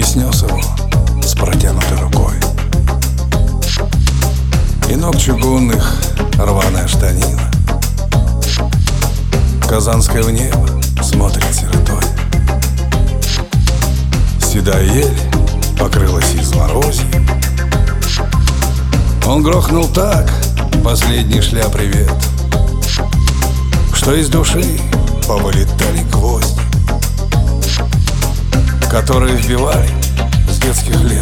снес его с протянутой рукой. И ног чугунных рваная штанина, казанское в небо смотрит сиротой. Седая ель покрылась изморозьем. Он грохнул так последний шля привет, что из души повылетали гвозди, которые вбивали с детских лет.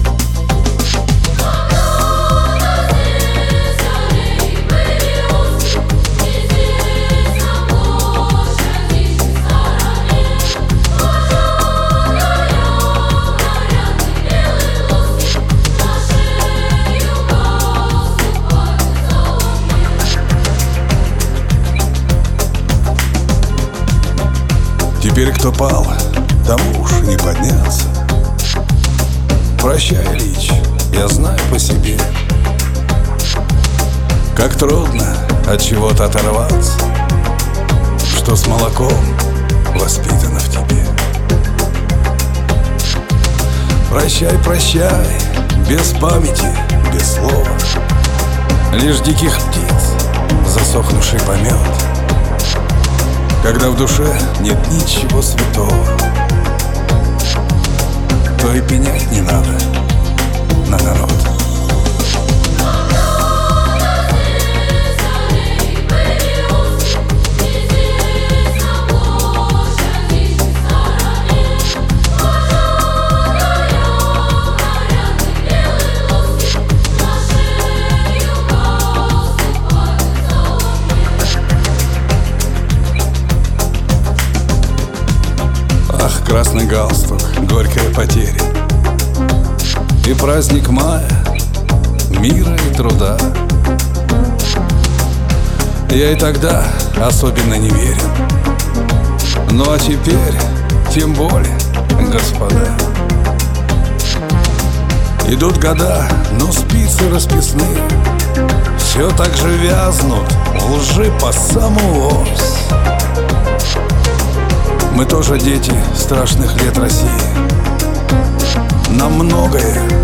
Теперь кто пал, тому уж не подняться. Прощай, Ильич, я знаю по себе, как трудно от чего-то оторваться, что с молоком воспитано в тебе. Прощай, прощай, без памяти, без слова, лишь диких птиц засохнувший помет, когда в душе нет ничего святого, то и пенять не надо на народ. Красный галстук, горькая потеря, и праздник мая, мира и труда. Я и тогда особенно не верил, ну а теперь тем более, господа. Идут года, но спицы расписные все так же вязнут в лжи по самую ось. Мы тоже дети страшных лет России. Нам многое